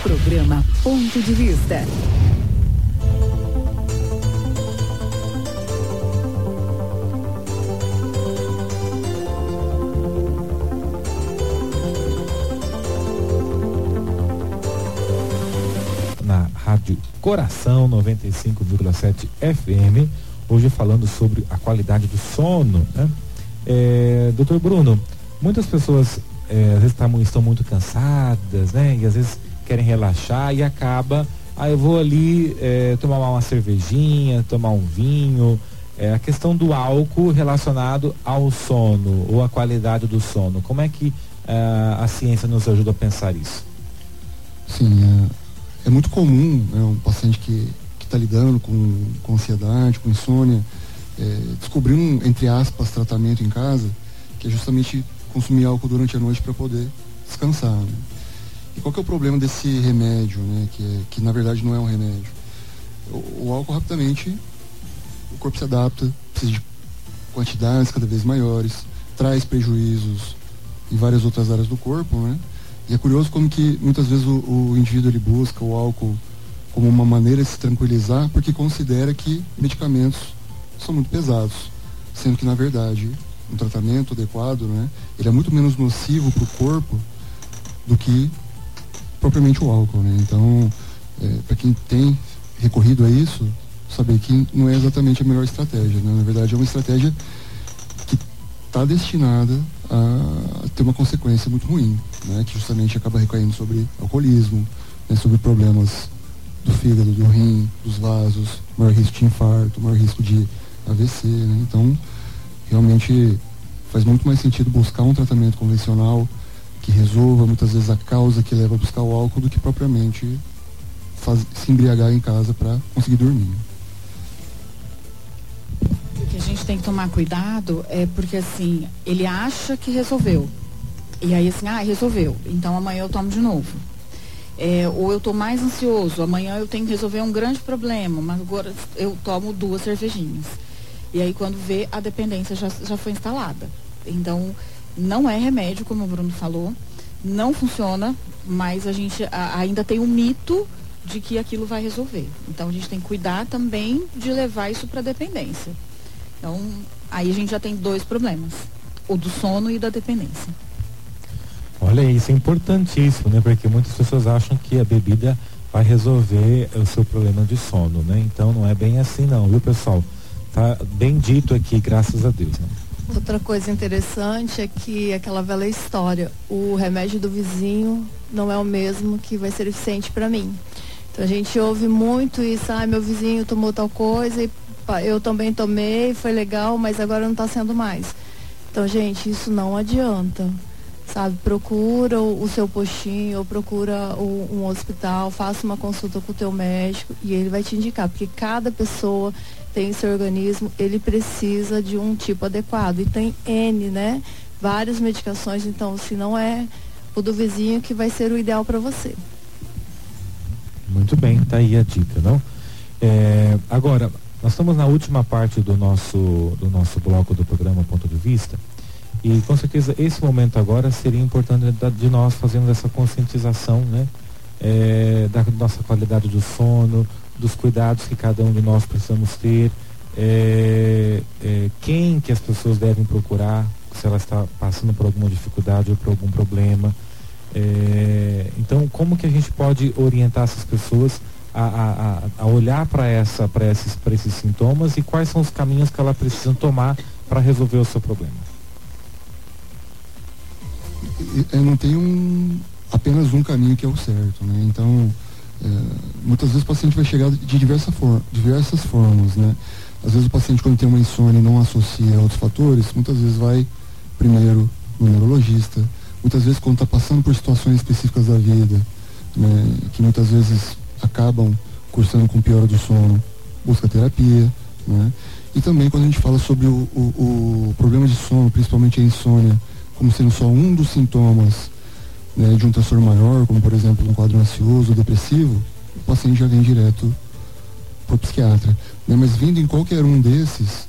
Programa Ponto de Vista. Na Rádio Coração 95,7 FM, hoje falando sobre a qualidade do sono, né? Doutor Bruno, muitas pessoas às vezes estão muito cansadas, né? E às vezes querem relaxar e acaba, eu vou ali tomar uma cervejinha, tomar um vinho. A questão do álcool relacionado ao sono ou à qualidade do sono, como é que a ciência nos ajuda a pensar isso? Sim, é muito comum, né, um paciente que está lidando com ansiedade, com insônia, descobrir entre aspas, tratamento em casa, que é justamente consumir álcool durante a noite para poder descansar, né? E qual que é o problema desse remédio, né, que na verdade não é um remédio? O álcool, rapidamente, o corpo se adapta, precisa de quantidades cada vez maiores, traz prejuízos em várias outras áreas do corpo, né? E é curioso como que muitas vezes o indivíduo ele busca o álcool como uma maneira de se tranquilizar, porque considera que medicamentos são muito pesados, sendo que na verdade um tratamento adequado, né, ele é muito menos nocivo para o corpo do que propriamente o álcool, né? Então, para quem tem recorrido a isso, saber que não é exatamente a melhor estratégia, né? Na verdade é uma estratégia que está destinada a ter uma consequência muito ruim, né? Que justamente acaba recaindo sobre alcoolismo, né? Sobre problemas do fígado, do rim, dos vasos, maior risco de infarto, maior risco de AVC, né? Então, realmente faz muito mais sentido buscar um tratamento convencional que resolva muitas vezes a causa que leva a buscar o álcool do que propriamente se embriagar em casa para conseguir dormir. O que a gente tem que tomar cuidado é porque assim, ele acha que resolveu. E aí assim, resolveu, então amanhã eu tomo de novo. Ou eu tô mais ansioso, amanhã eu tenho que resolver um grande problema, mas agora eu tomo 2 cervejinhas. E aí quando vê, a dependência já foi instalada. Então, não é remédio, como o Bruno falou, não funciona, mas a gente ainda tem um mito de que aquilo vai resolver. Então a gente tem que cuidar também de levar isso para dependência. Então, aí a gente já tem 2 problemas, o do sono e da dependência. Olha, isso é importantíssimo, né? Porque muitas pessoas acham que a bebida vai resolver o seu problema de sono, né? Então não é bem assim não, viu, pessoal? Tá bem dito aqui, graças a Deus, né? Outra coisa interessante é que aquela velha história, o remédio do vizinho não é o mesmo que vai ser eficiente para mim. Então a gente ouve muito isso, meu vizinho tomou tal coisa e eu também tomei, foi legal, mas agora não está sendo mais. Então, gente, isso não adianta, sabe? Procura o seu postinho, ou procura um hospital, faça uma consulta com o teu médico e ele vai te indicar, porque cada pessoa tem seu organismo, ele precisa de um tipo adequado e tem N, né? Várias medicações, então se não é o do vizinho que vai ser o ideal para você. Muito bem, tá aí a dica, não? Agora, nós estamos na última parte do nosso bloco do programa Ponto de Vista e com certeza esse momento agora seria importante de nós fazermos essa conscientização, né? Da nossa qualidade do sono, dos cuidados que cada um de nós precisamos ter, quem que as pessoas devem procurar se ela está passando por alguma dificuldade ou por algum problema. Então, como que a gente pode orientar essas pessoas a olhar para esses sintomas e quais são os caminhos que elas precisam tomar para resolver o seu problema? Não tem apenas um caminho que é o certo, né? Então, muitas vezes o paciente vai chegar de diversas formas, né? Às vezes o paciente, quando tem uma insônia e não associa a outros fatores, muitas vezes vai primeiro no neurologista, muitas vezes quando está passando por situações específicas da vida, né, que muitas vezes acabam cursando com piora do sono, busca terapia, né? E também quando a gente fala sobre o problema de sono, principalmente a insônia, como sendo só um dos sintomas, né, de um transtorno maior, como por exemplo um quadro ansioso ou depressivo, o paciente já vem direto para o psiquiatra, né? Mas vindo em qualquer um desses,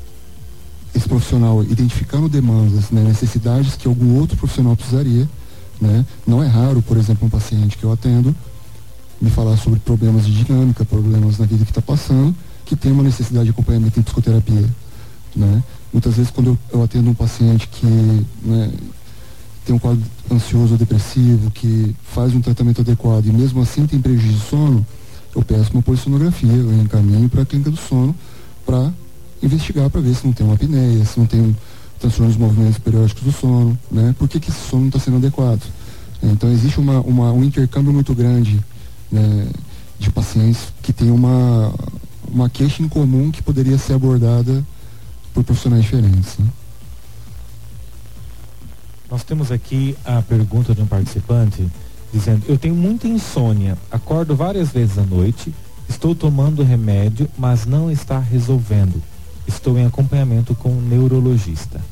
esse profissional identificando demandas, né, necessidades que algum outro profissional precisaria, né? Não é raro, por exemplo, um paciente que eu atendo me falar sobre problemas de dinâmica, problemas na vida que está passando, que tem uma necessidade de acompanhamento em psicoterapia, né? Muitas vezes, quando eu atendo um paciente que, né, tem um quadro ansioso ou depressivo, que faz um tratamento adequado e mesmo assim tem prejuízo de sono, eu peço uma polissonografia, eu encaminho para a clínica do sono para investigar, para ver se não tem uma apneia, se não tem um transtorno dos movimentos periódicos do sono, né? Por que esse sono não está sendo adequado? Então existe um intercâmbio muito grande, né, de pacientes que tem uma queixa em comum que poderia ser abordada por profissionais diferentes, né? Nós temos aqui a pergunta de um participante dizendo: eu tenho muita insônia, acordo várias vezes à noite, estou tomando remédio, mas não está resolvendo. Estou em acompanhamento com um neurologista.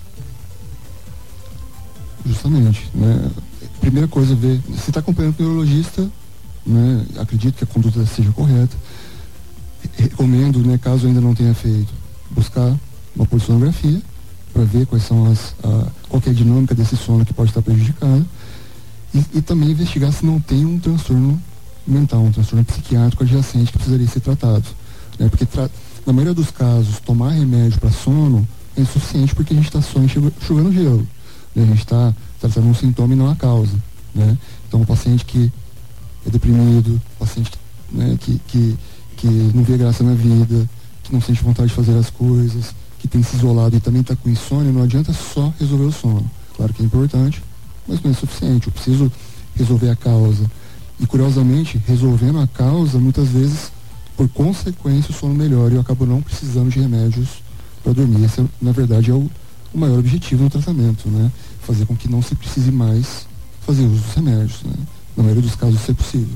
Justamente, né? Primeira coisa, ver se está acompanhando com o neurologista, né? Acredito que a conduta seja correta. Recomendo, né, caso ainda não tenha feito, buscar uma polissonografia para ver quais são qual que é a dinâmica desse sono que pode estar prejudicado e também investigar se não tem um transtorno mental, um transtorno psiquiátrico adjacente que precisaria ser tratado, né? Porque na maioria dos casos, tomar remédio para sono é insuficiente porque a gente está só enxugando gelo, né? A gente está tratando um sintoma e não a causa, né? Então, um paciente que é deprimido, paciente, né, que não vê graça na vida, que não sente vontade de fazer as coisas, que tem se isolado e também está com insônia, não adianta só resolver o sono. Claro que é importante, mas não é suficiente. Eu preciso resolver a causa. E, curiosamente, resolvendo a causa, muitas vezes, por consequência, o sono melhora e eu acabo não precisando de remédios para dormir. Esse, na verdade, é o maior objetivo no tratamento, né? Fazer com que não se precise mais fazer uso dos remédios, né? Na maioria dos casos, isso é possível.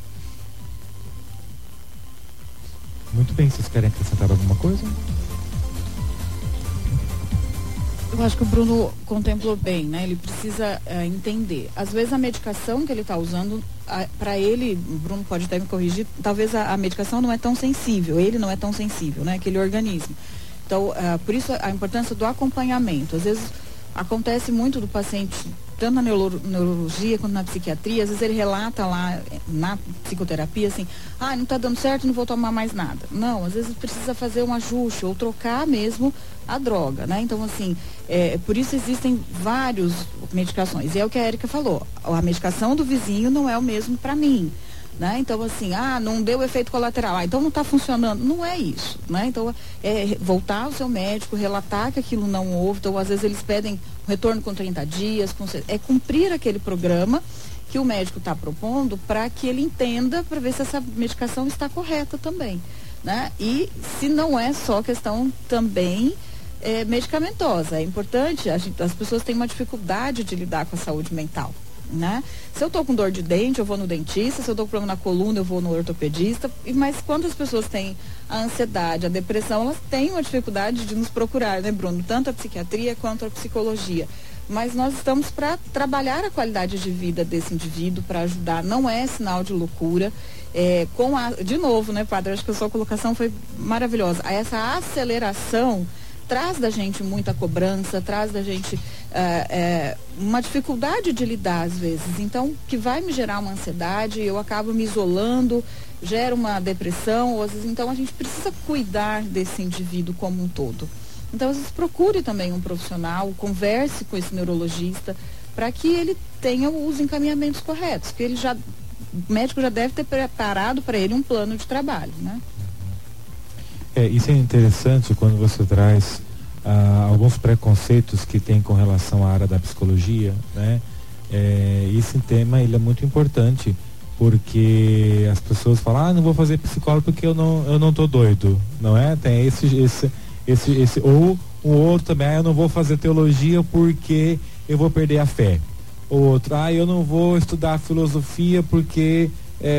Muito bem, vocês querem acrescentar alguma coisa? Eu acho que o Bruno contemplou bem, né? Ele precisa entender. Às vezes a medicação que ele está usando, para ele, o Bruno pode até me corrigir, talvez a medicação não é tão sensível, ele não é tão sensível, né? Aquele organismo. Então, por isso a importância do acompanhamento. Às vezes acontece muito do paciente, tanto na neurologia quanto na psiquiatria, às vezes ele relata lá na psicoterapia assim, não está dando certo, não vou tomar mais nada. Não, às vezes precisa fazer um ajuste ou trocar mesmo a droga, né? Então, assim, por isso existem várias medicações. E é o que a Érica falou, a medicação do vizinho não é o mesmo para mim, né? Então, assim, não deu efeito colateral, então não está funcionando. Não é isso, né? Então, voltar ao seu médico, relatar que aquilo não houve. Então, às vezes eles pedem um retorno com 30 dias, cumprir aquele programa que o médico está propondo para que ele entenda, para ver se essa medicação está correta também, né? E se não é só questão também medicamentosa. É importante, as pessoas têm uma dificuldade de lidar com a saúde mental, né? Se eu estou com dor de dente, eu vou no dentista. Se eu estou com problema na coluna, eu vou no ortopedista. Mas quando as pessoas têm a ansiedade, a depressão, elas têm uma dificuldade de nos procurar, né, Bruno? Tanto a psiquiatria quanto a psicologia. Mas nós estamos para trabalhar a qualidade de vida desse indivíduo, para ajudar. Não é sinal de loucura. De novo, né, padre? Acho que a sua colocação foi maravilhosa. Essa aceleração traz da gente muita cobrança, traz da gente uma dificuldade de lidar às vezes, então que vai me gerar uma ansiedade, eu acabo me isolando, gera uma depressão, ou às vezes, então a gente precisa cuidar desse indivíduo como um todo. Então às vezes procure também um profissional, converse com esse neurologista para que ele tenha os encaminhamentos corretos, que o médico já deve ter preparado para ele um plano de trabalho, né? Isso é interessante quando você traz alguns preconceitos que tem com relação à área da psicologia, né? Esse tema ele é muito importante porque as pessoas falam, não vou fazer psicólogo porque eu não tô doido, não é? Tem esse ou o outro também, eu não vou fazer teologia porque eu vou perder a fé. O outro, eu não vou estudar filosofia porque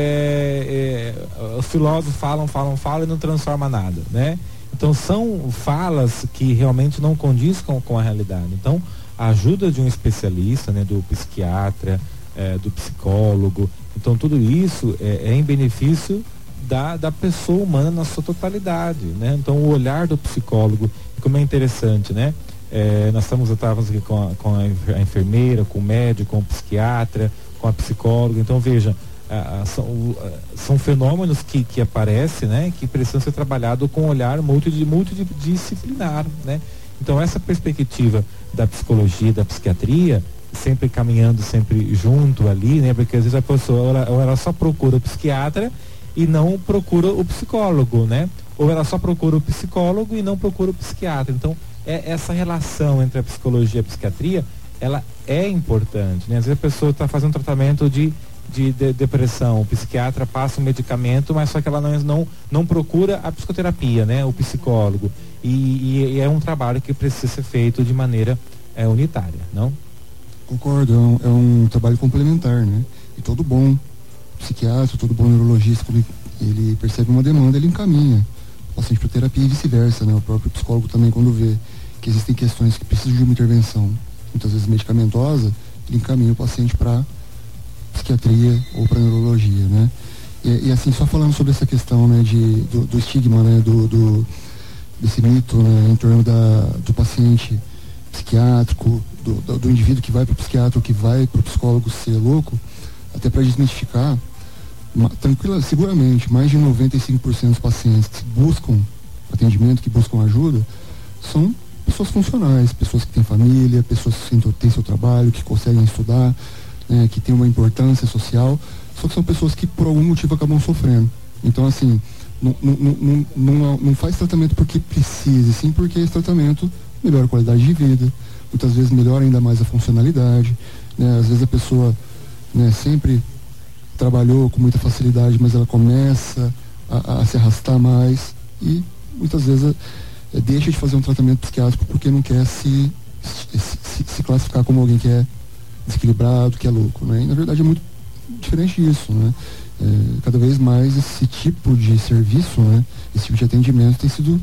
os filósofos falam e não transforma nada, né? Então são falas que realmente não condiz com a realidade. Então a ajuda de um especialista, né, do psiquiatra, do psicólogo, então tudo isso é em benefício da pessoa humana na sua totalidade, né? Então o olhar do psicólogo, como é interessante, né? nós estávamos aqui com a enfermeira, com o médico, com o psiquiatra, com a psicóloga. Então veja, são fenômenos que aparecem, né, que precisam ser trabalhados com um olhar multidisciplinar, né? Então essa perspectiva da psicologia, da psiquiatria, sempre caminhando sempre junto ali, né? Porque às vezes a pessoa ela só procura o psiquiatra e não procura o psicólogo, né? Ou ela só procura o psicólogo e não procura o psiquiatra. Então essa relação entre a psicologia e a psiquiatria, ela é importante, né? Às vezes a pessoa está fazendo tratamento de depressão, o psiquiatra passa um medicamento, mas só que ela não procura a psicoterapia, né? O psicólogo. E é um trabalho que precisa ser feito de maneira unitária, não? Concordo, é um trabalho complementar, né? E todo bom psiquiatra, todo bom neurologista, quando ele percebe uma demanda, ele encaminha o paciente para terapia e vice-versa, né? O próprio psicólogo também, quando vê que existem questões que precisam de uma intervenção, muitas vezes medicamentosa, ele encaminha o paciente para psiquiatria ou para neurologia, né? E assim, só falando sobre essa questão, né, do estigma, né, desse mito, né, em torno do paciente psiquiátrico, do indivíduo que vai para o psiquiatra ou que vai para o psicólogo ser louco, até para desmistificar, seguramente mais de 95% dos pacientes que buscam atendimento, que buscam ajuda, são pessoas funcionais, pessoas que têm família, pessoas que têm seu trabalho, que conseguem estudar, né, que têm uma importância social, só que são pessoas que por algum motivo acabam sofrendo. Então, assim, não faz tratamento porque precise, sim porque esse tratamento melhora a qualidade de vida, muitas vezes melhora ainda mais a funcionalidade, né? Às vezes a pessoa, né, sempre trabalhou com muita facilidade, mas ela começa a se arrastar mais e muitas vezes deixa de fazer um tratamento psiquiátrico porque não quer se classificar como alguém que é desequilibrado, que é louco, né? E na verdade é muito diferente disso, né? Cada vez mais esse tipo de serviço, né, esse tipo de atendimento tem sido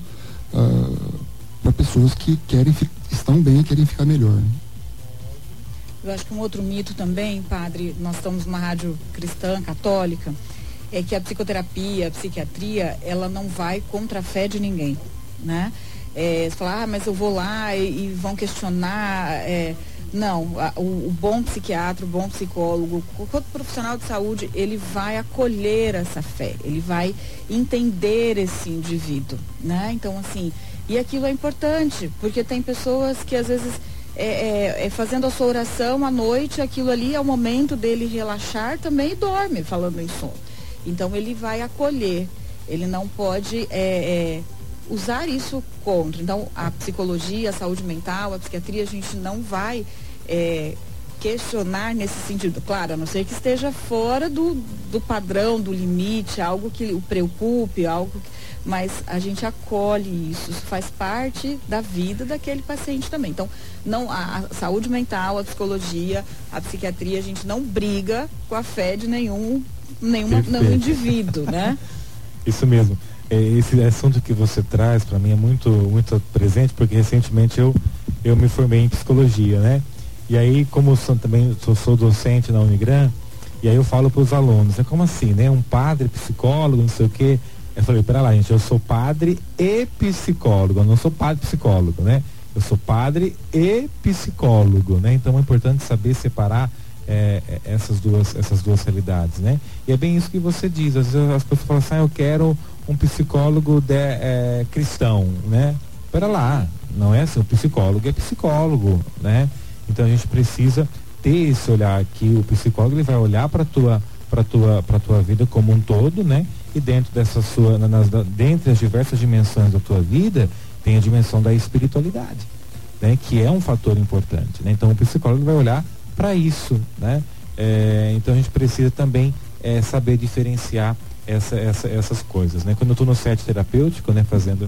para pessoas que estão bem e querem ficar melhor, né? Eu acho que um outro mito também, padre, nós estamos numa rádio cristã, católica, é que a psicoterapia, a psiquiatria, ela não vai contra a fé de ninguém, né? Você fala, mas eu vou lá e vão questionar. Não, o bom psiquiatra, o bom psicólogo, qualquer profissional de saúde, ele vai acolher essa fé, ele vai entender esse indivíduo, né? Então, assim, e aquilo é importante, porque tem pessoas que às vezes fazendo a sua oração à noite, aquilo ali é o momento dele relaxar também e dorme, falando em sono. Então ele vai acolher, ele não pode usar isso contra. Então a psicologia, a saúde mental, a psiquiatria, a gente não vai questionar nesse sentido. Claro, a não ser que esteja fora do padrão, do limite, algo que o preocupe, mas a gente acolhe isso faz parte da vida daquele paciente também. Então, não, a saúde mental, a psicologia, a psiquiatria, a gente não briga com a fé de nenhum indivíduo, né? Isso mesmo. Esse assunto que você traz para mim é muito, muito presente, porque recentemente eu me formei em psicologia, né? E aí, como sou docente na Unigran, e aí eu falo para os alunos, como assim, né? Um padre, psicólogo, não sei o quê. Eu falei, pera lá, gente, eu sou padre e psicólogo, eu não sou padre psicólogo, né? Eu sou padre e psicólogo, né? Então é importante saber separar essas duas realidades, né? E é bem isso que você diz, às vezes as pessoas falam assim, eu quero um psicólogo cristão, né? Pera lá, não é assim, o psicólogo é psicólogo, né? Então a gente precisa ter esse olhar que o psicólogo ele vai olhar para tua vida como um todo, né? E dentro dentre as diversas dimensões da tua vida, tem a dimensão da espiritualidade, né? Que é um fator importante, né? Então o psicólogo vai olhar para isso, né? Então a gente precisa também saber diferenciar essas coisas, né? Quando eu estou no set terapêutico, né, fazendo,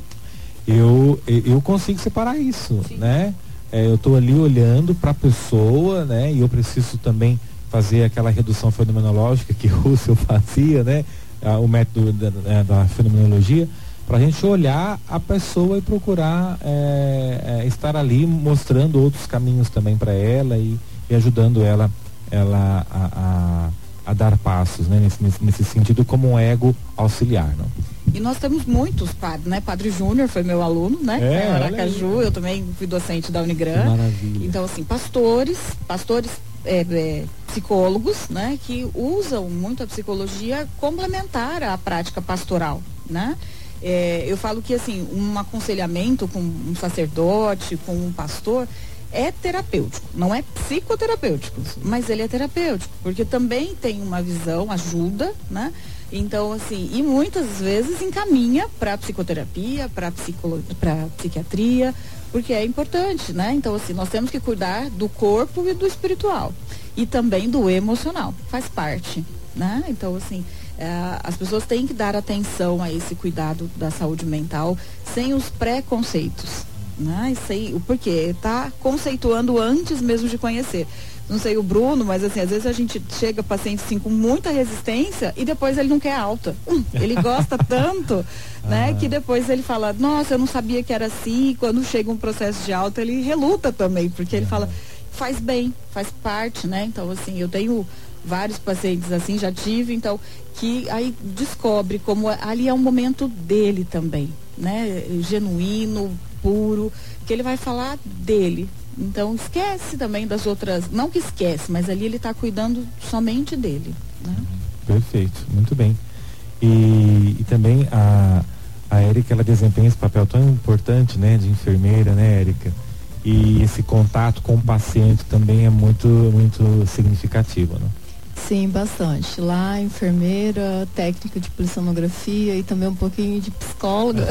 eu consigo separar isso, sim, né? Eu estou ali olhando para a pessoa, né? E eu preciso também fazer aquela redução fenomenológica que Russell fazia, né? O método da fenomenologia, para a gente olhar a pessoa e procurar estar ali mostrando outros caminhos também para ela e ajudando ela a dar passos, né? Nesse sentido, como um ego auxiliar, não? E nós temos muitos padres, né? Padre Júnior foi meu aluno, né? Em Aracaju, eu também fui docente da Unigran. Maravilha. Então, assim, pastores, psicólogos, né? Que usam muito a psicologia complementar à prática pastoral, né? Eu falo que, assim, um aconselhamento com um sacerdote, com um pastor, é terapêutico, não é psicoterapêutico, mas ele é terapêutico, porque também tem uma visão, ajuda, né? Então, assim, e muitas vezes encaminha para psicoterapia, para psiquiatria, porque é importante, né? Então, assim, nós temos que cuidar do corpo e do espiritual, e também do emocional, faz parte, né? Então, assim, as pessoas têm que dar atenção a esse cuidado da saúde mental sem os preconceitos, né? Porque está conceituando antes mesmo de conhecer. Não sei o Bruno, mas assim, às vezes a gente chega paciente assim, com muita resistência e depois ele não quer alta. Ele gosta tanto, né? Que depois ele fala, nossa, eu não sabia que era assim. E quando chega um processo de alta, ele reluta também, porque ele fala, faz bem, faz parte, né? Então, assim, eu tenho vários pacientes assim, já tive, então, que aí descobre como ali é um momento dele também, né? Genuíno, puro, que ele vai falar dele. Então, esquece também das outras, não que esquece, mas ali ele está cuidando somente dele, né? Perfeito, muito bem. E também a Érica, ela desempenha esse papel tão importante, né, de enfermeira, né, Érica? E esse contato com o paciente também é muito, muito significativo, né? Sim, bastante. Lá, enfermeira, técnica de polissonografia e também um pouquinho de psicóloga.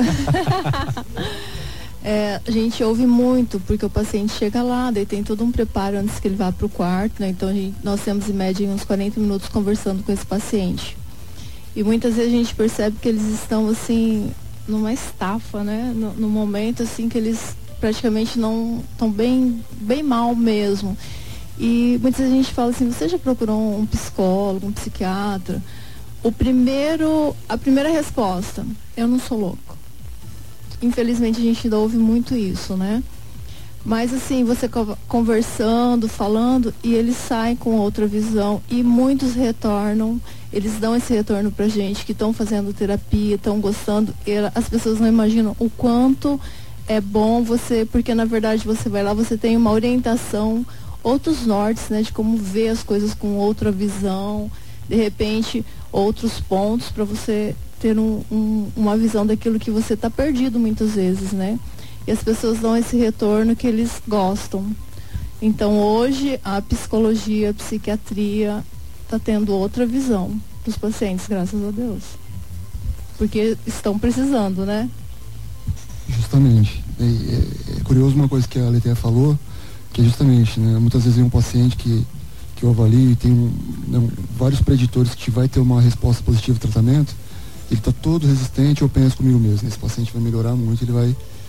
A gente ouve muito, porque o paciente chega lá, daí tem todo um preparo antes que ele vá para o quarto, né? Então nós temos em média uns 40 minutos conversando com esse paciente. E muitas vezes a gente percebe que eles estão assim, numa estafa, né? No momento assim que eles praticamente não estão bem mal mesmo. E muitas vezes a gente fala assim, você já procurou um psicólogo, um psiquiatra? A primeira resposta, eu não sou louco. Infelizmente a gente ainda ouve muito isso, né? Mas assim, você conversando, falando, e eles saem com outra visão e muitos retornam, eles dão esse retorno pra gente, que estão fazendo terapia, estão gostando, as pessoas não imaginam o quanto é bom porque na verdade você vai lá, você tem uma orientação, outros nortes, né, de como ver as coisas com outra visão, de repente outros pontos para você ter uma visão daquilo que você está perdido muitas vezes, né? E as pessoas dão esse retorno que eles gostam. Então hoje a psicologia, a psiquiatria está tendo outra visão dos pacientes, graças a Deus. Porque estão precisando, né? Justamente. É curioso uma coisa que a Letéia falou, que é justamente, né? Muitas vezes um paciente que eu avalio e tem vários preditores que vai ter uma resposta positiva ao tratamento, ele está todo resistente, eu penso comigo mesmo, esse paciente vai melhorar muito, ele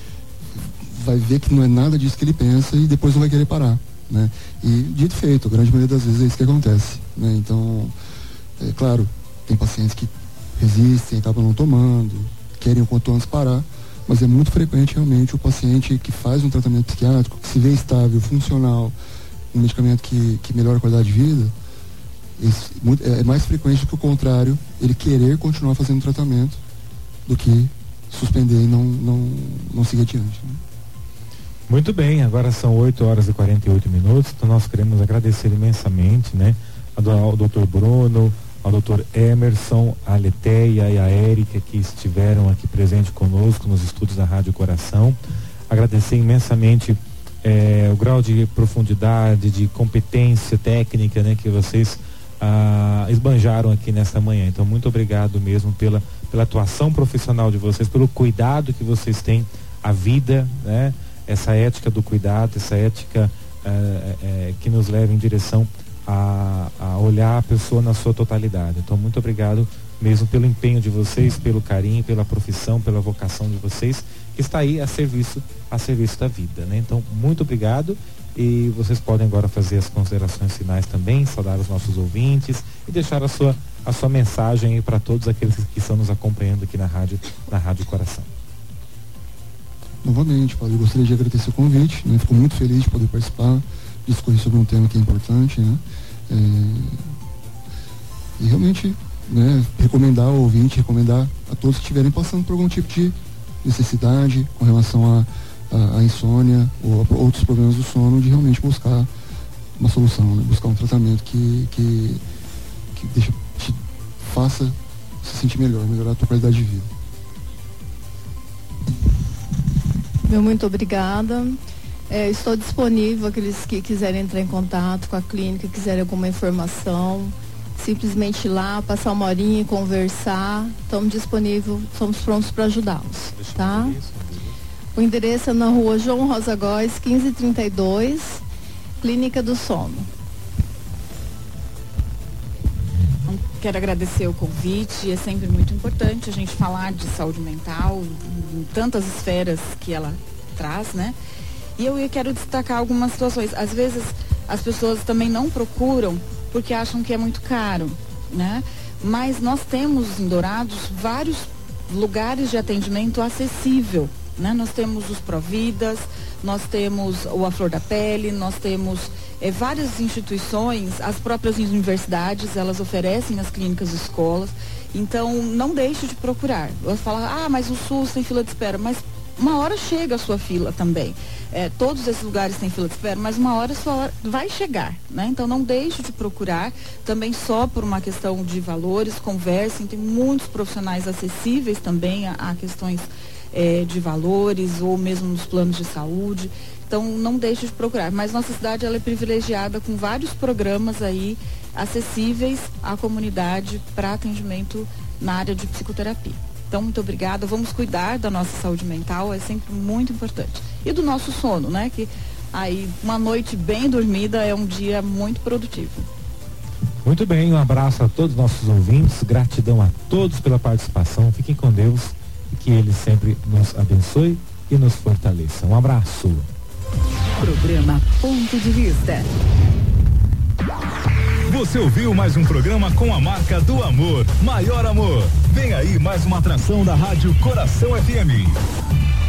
vai ver que não é nada disso que ele pensa e depois não vai querer parar, né? E dito e feito, a grande maioria das vezes é isso que acontece, né? Então, é claro, tem pacientes que resistem, acabam não tomando, querem o quanto antes parar, mas é muito frequente realmente o paciente que faz um tratamento psiquiátrico, que se vê estável, funcional, um medicamento que melhora a qualidade de vida, é mais frequente do que o contrário, ele querer continuar fazendo tratamento do que suspender e não seguir adiante, né? Muito bem, agora são 8h48, então nós queremos agradecer imensamente, né, ao Dr. Bruno, ao Dr. Emerson, a Letéia e a Érica, que estiveram aqui presentes conosco nos estúdios da Rádio Coração. Agradecer imensamente o grau de profundidade, de competência técnica, né, que vocês esbanjaram aqui nesta manhã. Então, muito obrigado mesmo pela atuação profissional de vocês, pelo cuidado que vocês têm à vida, né? Essa ética do cuidado, essa ética que nos leva em direção a olhar a pessoa na sua totalidade. Então, muito obrigado mesmo pelo empenho de vocês, pelo carinho, pela profissão, pela vocação de vocês, que está aí a serviço da vida, né? Então, muito obrigado. E vocês podem agora fazer as considerações finais também, saudar os nossos ouvintes e deixar a sua mensagem para todos aqueles que estão nos acompanhando aqui na Rádio Coração. Novamente, Paulo, eu gostaria de agradecer o convite, né? Fico muito feliz de poder participar, discorrer sobre um tema que é importante, né? E realmente, né, recomendar ao ouvinte, recomendar a todos que estiverem passando por algum tipo de necessidade com relação à insônia ou a outros problemas do sono, de realmente buscar uma solução, né? Buscar um tratamento que te faça se sentir melhorar a tua qualidade de vida. Muito obrigada. Estou disponível, aqueles que quiserem entrar em contato com a clínica, quiserem alguma informação, simplesmente ir lá, passar uma horinha e conversar. Estamos disponíveis, estamos prontos para ajudá-los, tá? O endereço é na rua João Rosa Góes, 1532, Clínica do Sono. Quero agradecer o convite, é sempre muito importante a gente falar de saúde mental, em tantas esferas que ela traz, né? E eu quero destacar algumas situações. Às vezes as pessoas também não procuram porque acham que é muito caro, né? Mas nós temos em Dourados vários lugares de atendimento acessível, né? Nós temos os Providas, nós temos o A Flor da Pele, nós temos várias instituições, as próprias universidades, elas oferecem as clínicas e escolas. Então, não deixe de procurar. Você fala, mas o SUS tem fila de espera, mas uma hora chega a sua fila também. Todos esses lugares têm fila de espera, mas uma hora a sua hora vai chegar, né? Então não deixe de procurar, também só por uma questão de valores, conversem, tem muitos profissionais acessíveis também a questões de valores ou mesmo nos planos de saúde. Então não deixe de procurar. Mas nossa cidade ela é privilegiada com vários programas aí acessíveis à comunidade para atendimento na área de psicoterapia. Então, muito obrigada. Vamos cuidar da nossa saúde mental, é sempre muito importante. E do nosso sono, né? Que aí uma noite bem dormida é um dia muito produtivo. Muito bem, um abraço a todos os nossos ouvintes, gratidão a todos pela participação. Fiquem com Deus e que Ele sempre nos abençoe e nos fortaleça. Um abraço. Programa Ponto de Vista. Você ouviu mais um programa com a marca do amor, Maior Amor. Vem aí mais uma atração da Rádio Coração FM.